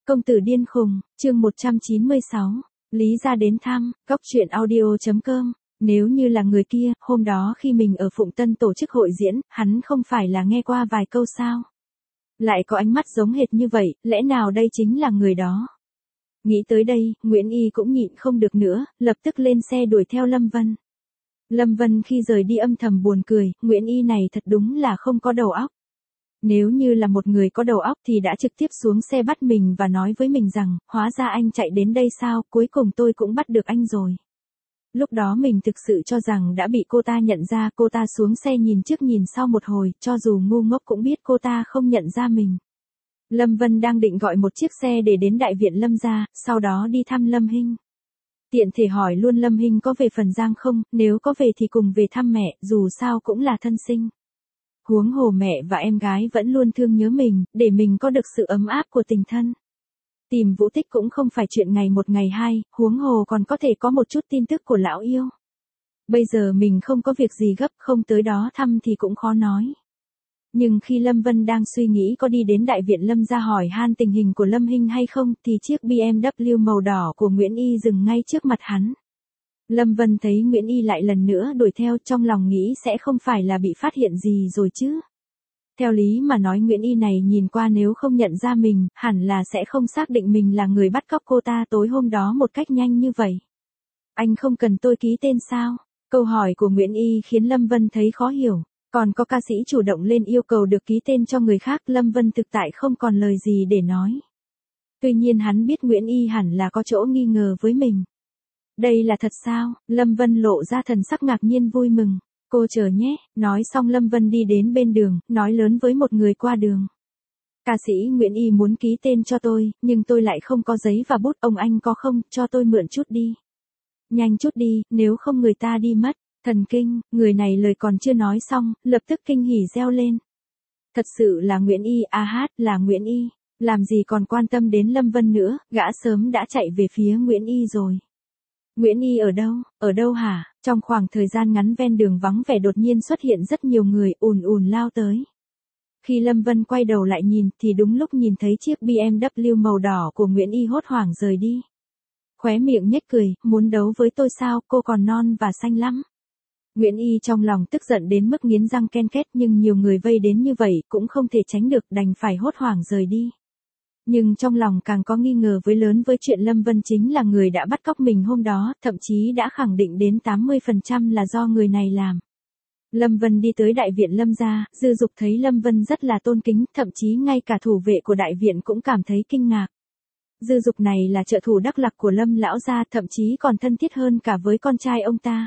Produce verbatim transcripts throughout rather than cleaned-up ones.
Công tử điên khùng, chương một trăm chín mươi sáu. Lý gia đến thăm, góc truyện audio.com. Nếu như là người kia, hôm đó khi mình ở Phụng Tân tổ chức hội diễn, hắn không phải là nghe qua vài câu sao? Lại có ánh mắt giống hệt như vậy, lẽ nào đây chính là người đó? Nghĩ tới đây, Nguyễn Y cũng nhịn không được nữa, lập tức lên xe đuổi theo Lâm Vân. Lâm Vân khi rời đi âm thầm buồn cười, Nguyễn Y này thật đúng là không có đầu óc. Nếu như là một người có đầu óc thì đã trực tiếp xuống xe bắt mình và nói với mình rằng, hóa ra anh chạy đến đây sao, cuối cùng tôi cũng bắt được anh rồi. Lúc đó mình thực sự cho rằng đã bị cô ta nhận ra, cô ta xuống xe nhìn trước nhìn sau một hồi, cho dù ngu ngốc cũng biết cô ta không nhận ra mình. Lâm Vân đang định gọi một chiếc xe để đến đại viện Lâm gia, sau đó đi thăm Lâm Hinh. Tiện thể hỏi luôn Lâm Hinh có về Phần Giang không, nếu có về thì cùng về thăm mẹ, dù sao cũng là thân sinh. Huống hồ mẹ và em gái vẫn luôn thương nhớ mình, để mình có được sự ấm áp của tình thân. Tìm Vũ Tích cũng không phải chuyện ngày một ngày hai, huống hồ còn có thể có một chút tin tức của lão yêu. Bây giờ mình không có việc gì gấp, không tới đó thăm thì cũng khó nói. Nhưng khi Lâm Vân đang suy nghĩ có đi đến đại viện Lâm gia hỏi han tình hình của Lâm Hinh hay không, thì chiếc bê em vê màu đỏ của Nguyễn Y dừng ngay trước mặt hắn. Lâm Vân thấy Nguyễn Y lại lần nữa đuổi theo, trong lòng nghĩ sẽ không phải là bị phát hiện gì rồi chứ. Theo lý mà nói Nguyễn Y này nhìn qua nếu không nhận ra mình, hẳn là sẽ không xác định mình là người bắt cóc cô ta tối hôm đó một cách nhanh như vậy. Anh không cần tôi ký tên sao? Câu hỏi của Nguyễn Y khiến Lâm Vân thấy khó hiểu. Còn có ca sĩ chủ động lên yêu cầu được ký tên cho người khác, Lâm Vân thực tại không còn lời gì để nói. Tuy nhiên hắn biết Nguyễn Y hẳn là có chỗ nghi ngờ với mình. Đây là thật sao? Lâm Vân lộ ra thần sắc ngạc nhiên vui mừng. Cô chờ nhé, nói xong Lâm Vân đi đến bên đường, nói lớn với một người qua đường. Ca sĩ Nguyễn Y muốn ký tên cho tôi, nhưng tôi lại không có giấy và bút, ông anh có không, cho tôi mượn chút đi. Nhanh chút đi, nếu không người ta đi mất. Thần kinh, người này lời còn chưa nói xong, lập tức kinh hỉ reo lên. Thật sự là Nguyễn Y, a hát, là Nguyễn Y. Làm gì còn quan tâm đến Lâm Vân nữa, gã sớm đã chạy về phía Nguyễn Y rồi. Nguyễn Y ở đâu, ở đâu hả? Trong khoảng thời gian ngắn ven đường vắng vẻ đột nhiên xuất hiện rất nhiều người ùn ùn lao tới. Khi Lâm Vân quay đầu lại nhìn thì đúng lúc nhìn thấy chiếc bê em vê màu đỏ của Nguyễn Y hốt hoảng rời đi. Khóe miệng nhếch cười, muốn đấu với tôi sao, cô còn non và xanh lắm. Nguyễn Y trong lòng tức giận đến mức nghiến răng ken két, nhưng nhiều người vây đến như vậy cũng không thể tránh được, đành phải hốt hoảng rời đi. Nhưng trong lòng càng có nghi ngờ với lớn với chuyện Lâm Vân chính là người đã bắt cóc mình hôm đó, thậm chí đã khẳng định đến tám mươi phần trăm là do người này làm. Lâm Vân đi tới đại viện Lâm gia, Dư Dục thấy Lâm Vân rất là tôn kính, thậm chí ngay cả thủ vệ của đại viện cũng cảm thấy kinh ngạc. Dư Dục này là trợ thủ đắc lực của Lâm lão gia, thậm chí còn thân thiết hơn cả với con trai ông ta.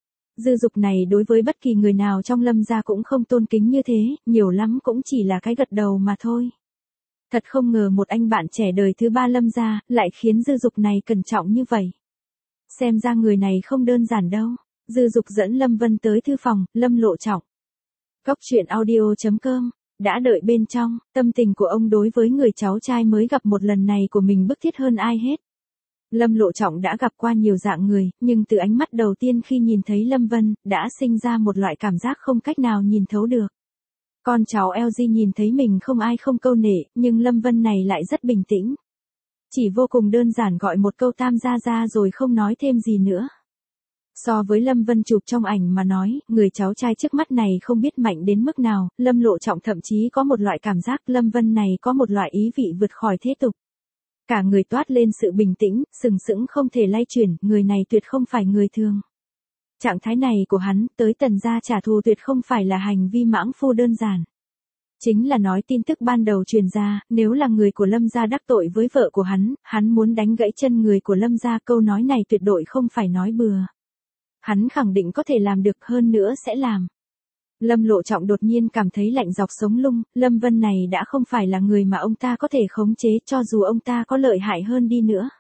Dư Dục này đối với bất kỳ người nào trong Lâm gia cũng không tôn kính như thế, nhiều lắm cũng chỉ là cái gật đầu mà thôi. Thật không ngờ một anh bạn trẻ đời thứ ba Lâm gia, lại khiến Dư Dục này cẩn trọng như vậy. Xem ra người này không đơn giản đâu. Dư Dục dẫn Lâm Vân tới thư phòng, Lâm Lộ Trọng. Góc truyện audio.com. Đã đợi bên trong, tâm tình của ông đối với người cháu trai mới gặp một lần này của mình bức thiết hơn ai hết. Lâm Lộ Trọng đã gặp qua nhiều dạng người, nhưng từ ánh mắt đầu tiên khi nhìn thấy Lâm Vân, đã sinh ra một loại cảm giác không cách nào nhìn thấu được. Con cháu lờ giê nhìn thấy mình không ai không câu nể, nhưng Lâm Vân này lại rất bình tĩnh. Chỉ vô cùng đơn giản gọi một câu tam gia gia rồi không nói thêm gì nữa. So với Lâm Vân chụp trong ảnh mà nói, người cháu trai trước mắt này không biết mạnh đến mức nào, Lâm Lộ Trọng thậm chí có một loại cảm giác Lâm Vân này có một loại ý vị vượt khỏi thế tục. Cả người toát lên sự bình tĩnh, sừng sững không thể lay chuyển, người này tuyệt không phải người thường. Trạng thái này của hắn, tới Tần gia trả thù tuyệt không phải là hành vi mãng phu đơn giản. Chính là nói tin tức ban đầu truyền ra, nếu là người của Lâm gia đắc tội với vợ của hắn, hắn muốn đánh gãy chân người của Lâm gia, câu nói này tuyệt đối không phải nói bừa. Hắn khẳng định có thể làm được, hơn nữa sẽ làm. Lâm Lộ Trọng đột nhiên cảm thấy lạnh dọc sống lưng, Lâm Vân này đã không phải là người mà ông ta có thể khống chế, cho dù ông ta có lợi hại hơn đi nữa.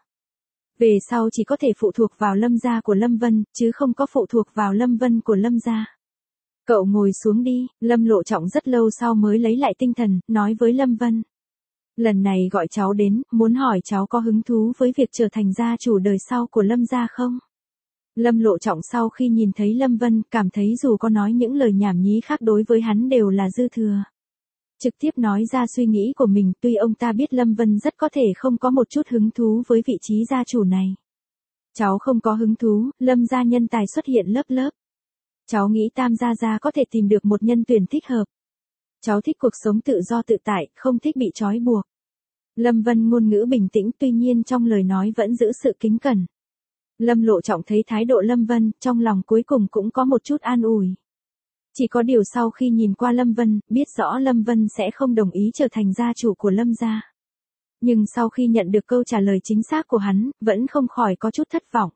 Về sau chỉ có thể phụ thuộc vào Lâm gia của Lâm Vân, chứ không có phụ thuộc vào Lâm Vân của Lâm gia. Cậu ngồi xuống đi, Lâm Lộ Trọng rất lâu sau mới lấy lại tinh thần, nói với Lâm Vân. Lần này gọi cháu đến, muốn hỏi cháu có hứng thú với việc trở thành gia chủ đời sau của Lâm gia không? Lâm Lộ Trọng sau khi nhìn thấy Lâm Vân, cảm thấy dù có nói những lời nhảm nhí khác đối với hắn đều là dư thừa. Trực tiếp nói ra suy nghĩ của mình, tuy ông ta biết Lâm Vân rất có thể không có một chút hứng thú với vị trí gia chủ này. Cháu không có hứng thú, Lâm gia nhân tài xuất hiện lớp lớp. Cháu nghĩ Tam gia gia có thể tìm được một nhân tuyển thích hợp. Cháu thích cuộc sống tự do tự tại, không thích bị trói buộc. Lâm Vân ngôn ngữ bình tĩnh, tuy nhiên trong lời nói vẫn giữ sự kính cẩn. Lâm Lộ Trọng thấy thái độ Lâm Vân, trong lòng cuối cùng cũng có một chút an ủi. Chỉ có điều sau khi nhìn qua Lâm Vân, biết rõ Lâm Vân sẽ không đồng ý trở thành gia chủ của Lâm gia. Nhưng sau khi nhận được câu trả lời chính xác của hắn, vẫn không khỏi có chút thất vọng.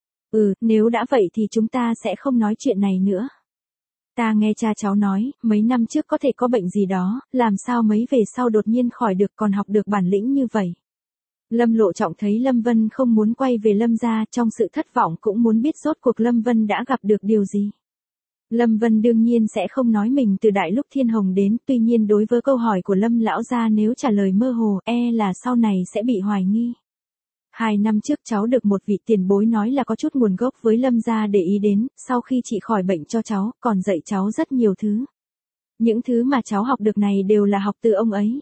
Ừ, nếu đã vậy thì chúng ta sẽ không nói chuyện này nữa. Ta nghe cha cháu nói, mấy năm trước có thể có bệnh gì đó, làm sao mấy về sau đột nhiên khỏi được còn học được bản lĩnh như vậy. Lâm Lộ Trọng thấy Lâm Vân không muốn quay về Lâm gia, trong sự thất vọng cũng muốn biết rốt cuộc Lâm Vân đã gặp được điều gì. Lâm Vân đương nhiên sẽ không nói mình từ đại lúc Thiên Hồng đến, tuy nhiên đối với câu hỏi của Lâm lão gia nếu trả lời mơ hồ, e là sau này sẽ bị hoài nghi. Hai năm trước cháu được một vị tiền bối nói là có chút nguồn gốc với Lâm gia để ý đến, sau khi chị khỏi bệnh cho cháu, còn dạy cháu rất nhiều thứ. Những thứ mà cháu học được này đều là học từ ông ấy.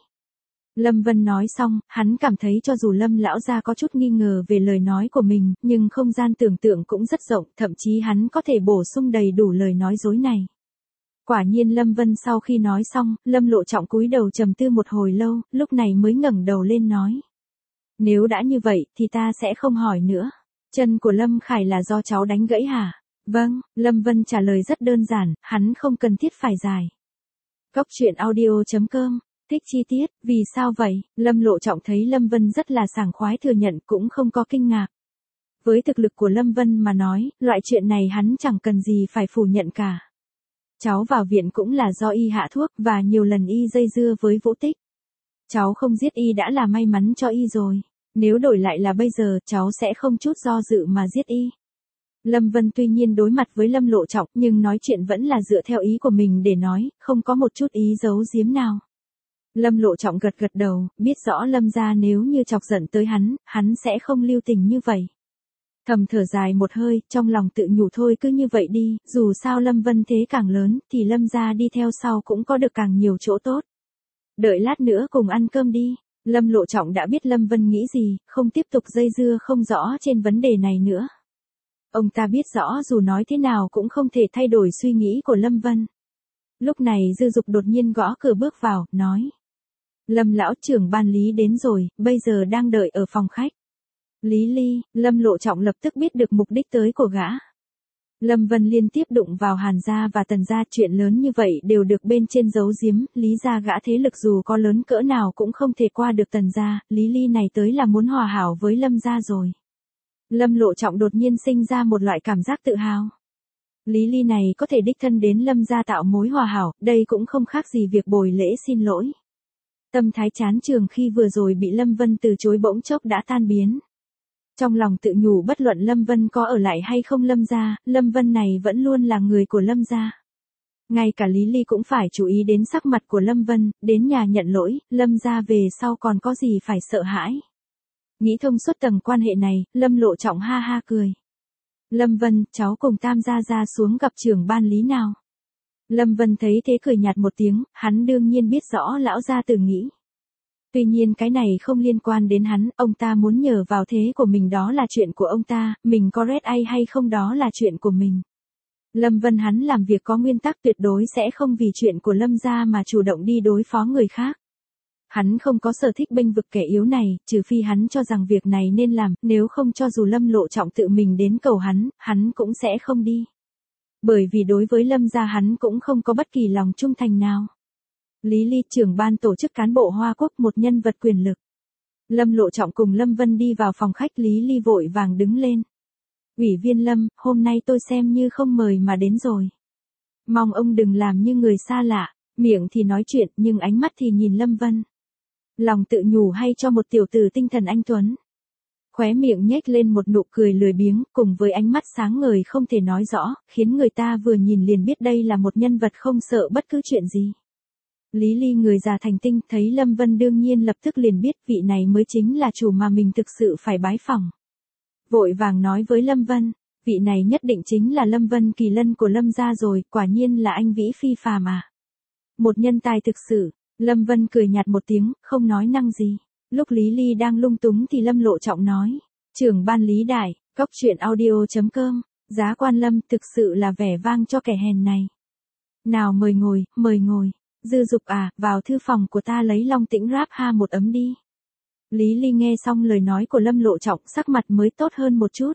Lâm Vân nói xong, hắn cảm thấy cho dù Lâm lão gia có chút nghi ngờ về lời nói của mình, nhưng không gian tưởng tượng cũng rất rộng, thậm chí hắn có thể bổ sung đầy đủ lời nói dối này. Quả nhiên Lâm Vân sau khi nói xong, Lâm Lộ Trọng cúi đầu trầm tư một hồi lâu, lúc này mới ngẩng đầu lên nói. Nếu đã như vậy, thì ta sẽ không hỏi nữa. Chân của Lâm Khải là do cháu đánh gãy hả? Vâng, Lâm Vân trả lời rất đơn giản, hắn không cần thiết phải dài. Cốc truyện audio chấm com Thích chi tiết, vì sao vậy? Lâm Lộ Trọng thấy Lâm Vân rất là sảng khoái thừa nhận cũng không có kinh ngạc. Với thực lực của Lâm Vân mà nói, loại chuyện này hắn chẳng cần gì phải phủ nhận cả. Cháu vào viện cũng là do y hạ thuốc và nhiều lần y dây dưa với Vũ Tích. Cháu không giết y đã là may mắn cho y rồi. Nếu đổi lại là bây giờ, cháu sẽ không chút do dự mà giết y. Lâm Vân tuy nhiên đối mặt với Lâm Lộ Trọng, nhưng nói chuyện vẫn là dựa theo ý của mình để nói, không có một chút ý giấu giếm nào. Lâm Lộ Trọng gật gật đầu, biết rõ Lâm gia nếu như chọc giận tới hắn, hắn sẽ không lưu tình như vậy. Thầm thở dài một hơi, trong lòng tự nhủ thôi cứ như vậy đi, dù sao Lâm Vân thế càng lớn, thì Lâm gia đi theo sau cũng có được càng nhiều chỗ tốt. Đợi lát nữa cùng ăn cơm đi. Lâm Lộ Trọng đã biết Lâm Vân nghĩ gì, không tiếp tục dây dưa không rõ trên vấn đề này nữa. Ông ta biết rõ dù nói thế nào cũng không thể thay đổi suy nghĩ của Lâm Vân. Lúc này Dư Dục đột nhiên gõ cửa bước vào, nói. Lâm lão trưởng ban Lý đến rồi, bây giờ đang đợi ở phòng khách. Lý Ly, Lâm Lộ Trọng lập tức biết được mục đích tới của gã. Lâm Vân liên tiếp đụng vào Hàn gia và Tần gia, chuyện lớn như vậy đều được bên trên giấu giếm, Lý gia gã thế lực dù có lớn cỡ nào cũng không thể qua được Tần gia, Lý Ly này tới là muốn hòa hảo với Lâm gia rồi. Lâm Lộ Trọng đột nhiên sinh ra một loại cảm giác tự hào. Lý Ly này có thể đích thân đến Lâm gia tạo mối hòa hảo, đây cũng không khác gì việc bồi lễ xin lỗi. Tâm thái chán trường khi vừa rồi bị Lâm Vân từ chối bỗng chốc đã tan biến. Trong lòng tự nhủ bất luận Lâm Vân có ở lại hay không Lâm gia, Lâm Vân này vẫn luôn là người của Lâm gia. Ngay cả Lý Ly cũng phải chú ý đến sắc mặt của Lâm Vân, đến nhà nhận lỗi, Lâm gia về sau còn có gì phải sợ hãi. Nghĩ thông suốt tầng quan hệ này, Lâm Lộ Trọng ha ha cười. Lâm Vân, cháu cùng Tam gia gia xuống gặp trưởng ban Lý nào. Lâm Vân thấy thế cười nhạt một tiếng, hắn đương nhiên biết rõ lão gia tử nghĩ. Tuy nhiên cái này không liên quan đến hắn, ông ta muốn nhờ vào thế của mình đó là chuyện của ông ta, mình có red ai hay không đó là chuyện của mình. Lâm Vân hắn làm việc có nguyên tắc tuyệt đối sẽ không vì chuyện của Lâm gia mà chủ động đi đối phó người khác. Hắn không có sở thích bênh vực kẻ yếu này, trừ phi hắn cho rằng việc này nên làm, nếu không cho dù Lâm Lộ Trọng tự mình đến cầu hắn, hắn cũng sẽ không đi. Bởi vì đối với Lâm gia hắn cũng không có bất kỳ lòng trung thành nào. Lý Ly, trưởng ban tổ chức cán bộ Hoa Quốc, một nhân vật quyền lực. Lâm Lộ Trọng cùng Lâm Vân đi vào phòng khách, Lý Ly vội vàng đứng lên. Ủy viên Lâm, hôm nay tôi xem như không mời mà đến rồi. Mong ông đừng làm như người xa lạ, miệng thì nói chuyện nhưng ánh mắt thì nhìn Lâm Vân. Lòng tự nhủ hay cho một tiểu tử tinh thần anh tuấn. Khóe miệng nhếch lên một nụ cười lười biếng, cùng với ánh mắt sáng ngời không thể nói rõ, khiến người ta vừa nhìn liền biết đây là một nhân vật không sợ bất cứ chuyện gì. Lý Ly người già thành tinh, thấy Lâm Vân đương nhiên lập tức liền biết vị này mới chính là chủ mà mình thực sự phải bái phỏng. Vội vàng nói với Lâm Vân, vị này nhất định chính là Lâm Vân Kỳ Lân của Lâm gia rồi, quả nhiên là anh vĩ phi phàm à. Một nhân tài thực sự, Lâm Vân cười nhạt một tiếng, không nói năng gì. Lúc Lý Ly đang lung túng thì Lâm Lộ Trọng nói. Trưởng ban Lý Đại, Cóc Truyện Audio chấm com, giá quan Lâm thực sự là vẻ vang cho kẻ hèn này. Nào mời ngồi, mời ngồi. Dư Dục à, vào thư phòng của ta lấy Long Tĩnh ráp ha một ấm đi. Lý Ly nghe xong lời nói của Lâm Lộ Trọng, sắc mặt mới tốt hơn một chút.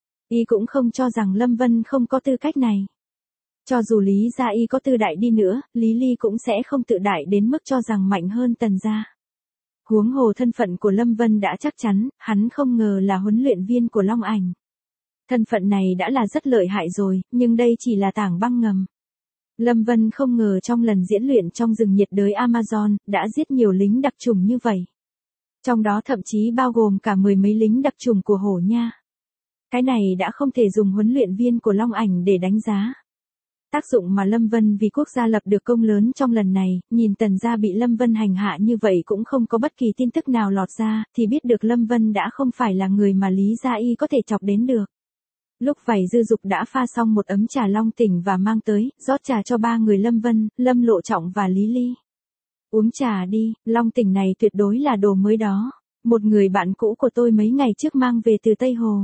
Y cũng không cho rằng Lâm Vân không có tư cách này. Cho dù Lý gia y có tư đại đi nữa, Lý Ly cũng sẽ không tự đại đến mức cho rằng mạnh hơn Tần gia. Huống hồ thân phận của Lâm Vân đã chắc chắn, hắn không ngờ là huấn luyện viên của Long Ảnh. Thân phận này đã là rất lợi hại rồi, nhưng đây chỉ là tảng băng ngầm. Lâm Vân không ngờ trong lần diễn luyện trong rừng nhiệt đới Amazon, đã giết nhiều lính đặc chủng như vậy. Trong đó thậm chí bao gồm cả mười mấy lính đặc chủng của Hổ Nha. Cái này đã không thể dùng huấn luyện viên của Long Ảnh để đánh giá. Tác dụng mà Lâm Vân vì quốc gia lập được công lớn trong lần này, nhìn Tần gia bị Lâm Vân hành hạ như vậy cũng không có bất kỳ tin tức nào lọt ra, thì biết được Lâm Vân đã không phải là người mà Lý gia y có thể chọc đến được. Lúc vậy Dư Dục đã pha xong một ấm trà Long Tỉnh và mang tới, rót trà cho ba người Lâm Vân, Lâm Lộ Trọng và Lý Ly. Uống trà đi, Long Tỉnh này tuyệt đối là đồ mới đó. Một người bạn cũ của tôi mấy ngày trước mang về từ Tây Hồ.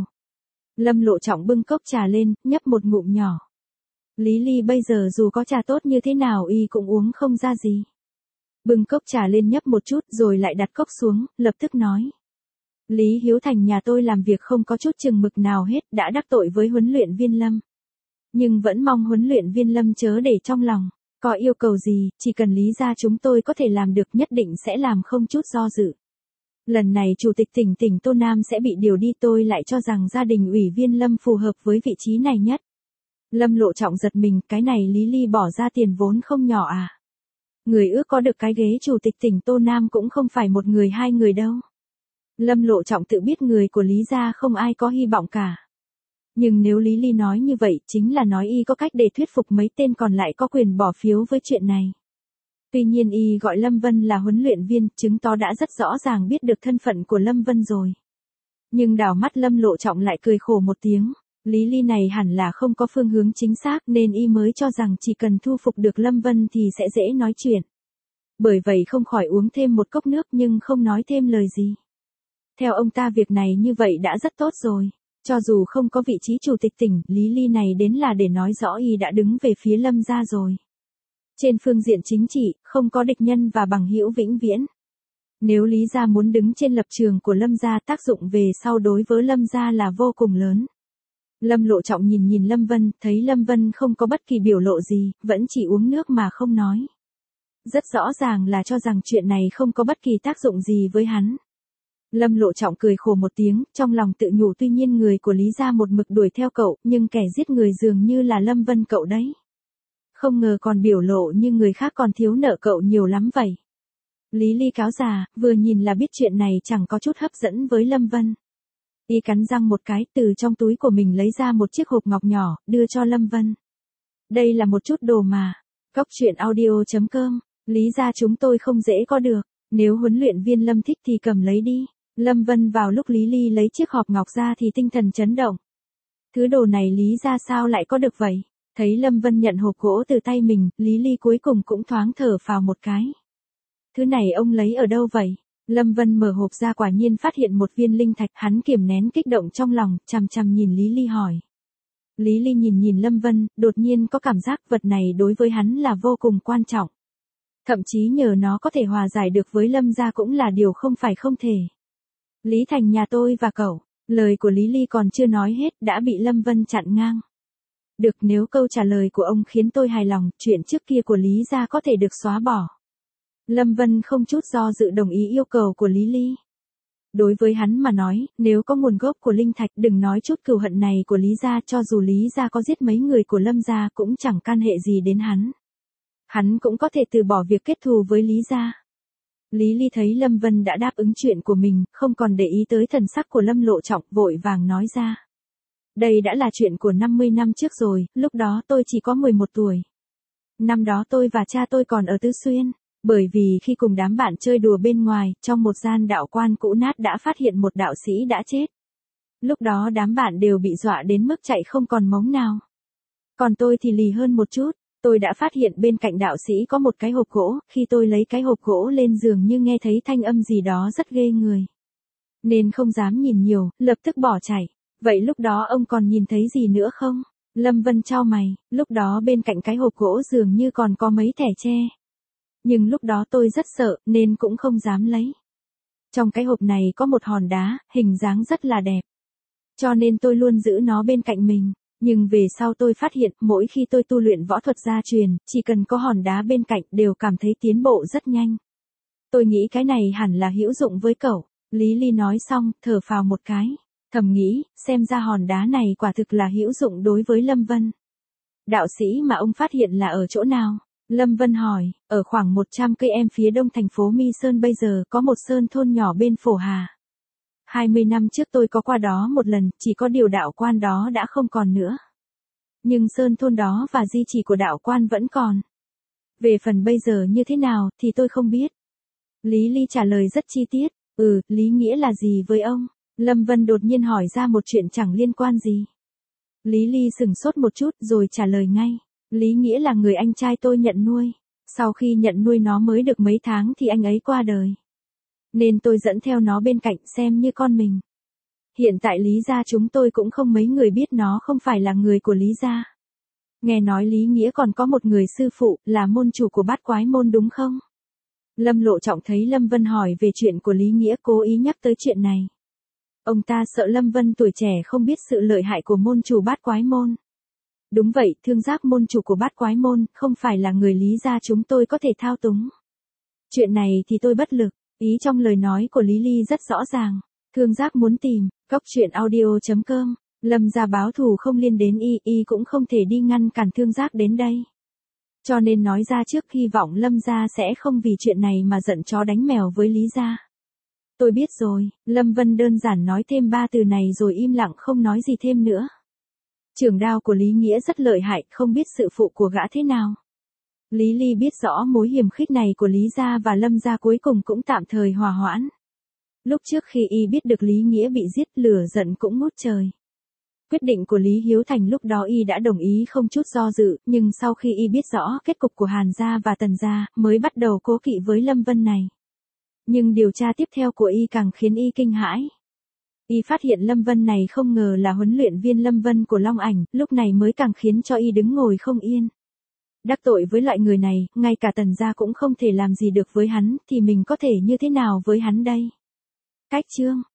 Lâm Lộ Trọng bưng cốc trà lên, nhấp một ngụm nhỏ. Lý Ly bây giờ dù có trà tốt như thế nào y cũng uống không ra gì. Bưng cốc trà lên nhấp một chút rồi lại đặt cốc xuống, lập tức nói. Lý Hiếu Thành nhà tôi làm việc không có chút chừng mực nào hết, đã đắc tội với huấn luyện viên Lâm. Nhưng vẫn mong huấn luyện viên Lâm chớ để trong lòng. Có yêu cầu gì, chỉ cần Lý gia chúng tôi có thể làm được nhất định sẽ làm không chút do dự. Lần này Chủ tịch tỉnh tỉnh Tô Nam sẽ bị điều đi, tôi lại cho rằng gia đình ủy viên Lâm phù hợp với vị trí này nhất. Lâm Lộ Trọng giật mình, cái này Lý Ly bỏ ra tiền vốn không nhỏ à. Người ước có được cái ghế Chủ tịch tỉnh Tô Nam cũng không phải một người hai người đâu. Lâm Lộ Trọng tự biết người của Lý gia không ai có hy vọng cả. Nhưng nếu Lý Ly nói như vậy, chính là nói y có cách để thuyết phục mấy tên còn lại có quyền bỏ phiếu với chuyện này. Tuy nhiên y gọi Lâm Vân là huấn luyện viên, chứng tỏ đã rất rõ ràng biết được thân phận của Lâm Vân rồi. Nhưng đảo mắt Lâm Lộ Trọng lại cười khổ một tiếng. Lý Ly này hẳn là không có phương hướng chính xác nên y mới cho rằng chỉ cần thu phục được Lâm Vân thì sẽ dễ nói chuyện. Bởi vậy không khỏi uống thêm một cốc nước nhưng không nói thêm lời gì. Theo ông ta việc này như vậy đã rất tốt rồi. Cho dù không có vị trí chủ tịch tỉnh, Lý Ly này đến là để nói rõ y đã đứng về phía Lâm gia rồi. Trên phương diện chính trị, không có địch nhân và bằng hữu vĩnh viễn. Nếu Lý gia muốn đứng trên lập trường của Lâm gia, tác dụng về sau đối với Lâm gia là vô cùng lớn. Lâm Lộ Trọng nhìn nhìn Lâm Vân, thấy Lâm Vân không có bất kỳ biểu lộ gì, vẫn chỉ uống nước mà không nói. Rất rõ ràng là cho rằng chuyện này không có bất kỳ tác dụng gì với hắn. Lâm Lộ Trọng cười khổ một tiếng, trong lòng tự nhủ tuy nhiên người của Lý gia một mực đuổi theo cậu, nhưng kẻ giết người dường như là Lâm Vân cậu đấy. Không ngờ còn biểu lộ như người khác còn thiếu nợ cậu nhiều lắm vậy. Lý Ly cáo già, vừa nhìn là biết chuyện này chẳng có chút hấp dẫn với Lâm Vân. Y cắn răng một cái, từ trong túi của mình lấy ra một chiếc hộp ngọc nhỏ, đưa cho Lâm Vân. Đây là một chút đồ mà. Cóc Truyện Audio chấm com, Lý gia chúng tôi không dễ có được, nếu huấn luyện viên Lâm thích thì cầm lấy đi. Lâm Vân vào lúc Lý Ly lấy chiếc hộp ngọc ra thì tinh thần chấn động. Thứ đồ này Lý gia sao lại có được vậy? Thấy Lâm Vân nhận hộp gỗ từ tay mình, Lý Ly cuối cùng cũng thoáng thở phào một cái. Thứ này ông lấy ở đâu vậy? Lâm Vân mở hộp ra quả nhiên phát hiện một viên linh thạch, hắn kiềm nén kích động trong lòng, chằm chằm nhìn Lý Ly hỏi. Lý Ly nhìn nhìn Lâm Vân, đột nhiên có cảm giác vật này đối với hắn là vô cùng quan trọng. Thậm chí nhờ nó có thể hòa giải được với Lâm gia cũng là điều không phải không thể. Lý Thành nhà tôi và cậu, lời của Lý Ly còn chưa nói hết đã bị Lâm Vân chặn ngang. Được, nếu câu trả lời của ông khiến tôi hài lòng, chuyện trước kia của Lý gia có thể được xóa bỏ. Lâm Vân không chút do dự đồng ý yêu cầu của Lý Ly. Đối với hắn mà nói, nếu có nguồn gốc của linh thạch đừng nói chút cừu hận này của Lý gia, cho dù Lý gia có giết mấy người của Lâm gia cũng chẳng can hệ gì đến hắn. Hắn cũng có thể từ bỏ việc kết thù với Lý gia. Lý Ly thấy Lâm Vân đã đáp ứng chuyện của mình, không còn để ý tới thần sắc của Lâm Lộ Trọng, vội vàng nói ra. Đây đã là chuyện của năm mươi năm trước rồi, lúc đó tôi chỉ có mười một tuổi. Năm đó tôi và cha tôi còn ở Tứ Xuyên. Bởi vì khi cùng đám bạn chơi đùa bên ngoài, trong một gian đạo quan cũ nát đã phát hiện một đạo sĩ đã chết. Lúc đó đám bạn đều bị dọa đến mức chạy không còn mống nào. Còn tôi thì lì hơn một chút, Tôi đã phát hiện bên cạnh đạo sĩ có một cái hộp gỗ, khi tôi lấy cái hộp gỗ lên giường như nghe thấy thanh âm gì đó rất ghê người. Nên không dám nhìn nhiều, lập tức bỏ chạy. Vậy lúc đó ông còn nhìn thấy gì nữa không? Lâm Vân chau mày, lúc đó bên cạnh cái hộp gỗ dường như còn có mấy thẻ tre. Nhưng lúc đó tôi rất sợ, nên cũng không dám lấy. Trong cái hộp này có một hòn đá, hình dáng rất là đẹp. Cho nên tôi luôn giữ nó bên cạnh mình. Nhưng về sau tôi phát hiện, mỗi khi tôi tu luyện võ thuật gia truyền, chỉ cần có hòn đá bên cạnh đều cảm thấy tiến bộ rất nhanh. Tôi nghĩ cái này hẳn là hữu dụng với cậu. Lý Ly nói xong, thở phào một cái. Thầm nghĩ, xem ra hòn đá này quả thực là hữu dụng đối với Lâm Vân. Đạo sĩ mà ông phát hiện là ở chỗ nào? Lâm Vân hỏi, ở khoảng một trăm cây em phía đông thành phố Mi Sơn bây giờ có một sơn thôn nhỏ bên Phổ Hà. hai mươi năm trước tôi có qua đó một lần, chỉ có điều đạo quan đó đã không còn nữa. Nhưng sơn thôn đó và di chỉ của đạo quan vẫn còn. Về phần bây giờ như thế nào thì tôi không biết. Lý Ly trả lời rất chi tiết, ừ, lý nghĩa là gì với ông? Lâm Vân đột nhiên hỏi ra một chuyện chẳng liên quan gì. Lý Ly sừng sốt một chút rồi trả lời ngay. Lý nghĩa là người anh trai tôi nhận nuôi. Sau khi nhận nuôi nó mới được mấy tháng thì anh ấy qua đời. Nên tôi dẫn theo nó bên cạnh xem như con mình. Hiện tại Lý gia chúng tôi cũng không mấy người biết nó không phải là người của Lý gia. Nghe nói Lý nghĩa còn có một người sư phụ là môn chủ của Bát Quái môn đúng không? Lâm Lộ Trọng thấy Lâm Vân hỏi về chuyện của Lý nghĩa cố ý nhắc tới chuyện này. Ông ta sợ Lâm Vân tuổi trẻ không biết sự lợi hại của môn chủ Bát Quái môn. Đúng vậy, Thương Giác môn chủ của Bát Quái môn không phải là người Lý gia chúng tôi có thể thao túng. Chuyện này thì tôi bất lực, ý trong lời nói của Lý Ly rất rõ ràng. Thương Giác muốn tìm, góc truyện audio chấm com, Lâm gia báo thù không liên đến y, y cũng không thể đi ngăn cản Thương Giác đến đây. Cho nên nói ra trước hy vọng Lâm gia sẽ không vì chuyện này mà giận chó đánh mèo với Lý gia. Tôi biết rồi, Lâm Vân đơn giản nói thêm ba từ này rồi im lặng không nói gì thêm nữa. Trường đao của Lý Nghĩa rất lợi hại, không biết sự phụ của gã thế nào. Lý Ly biết rõ mối hiềm khích này của Lý gia và Lâm gia cuối cùng cũng tạm thời hòa hoãn. Lúc trước khi y biết được Lý Nghĩa bị giết, lửa giận cũng ngút trời. Quyết định của Lý Hiếu Thành lúc đó y đã đồng ý không chút do dự, nhưng sau khi y biết rõ kết cục của Hàn gia và Tần gia, mới bắt đầu cố kỵ với Lâm Vân này. Nhưng điều tra tiếp theo của y càng khiến y kinh hãi. Y phát hiện Lâm Vân này không ngờ là huấn luyện viên Lâm Vân của Long Ảnh, lúc này mới càng khiến cho y đứng ngồi không yên. Đắc tội với loại người này, ngay cả Tần gia cũng không thể làm gì được với hắn, thì mình có thể như thế nào với hắn đây? Cách chương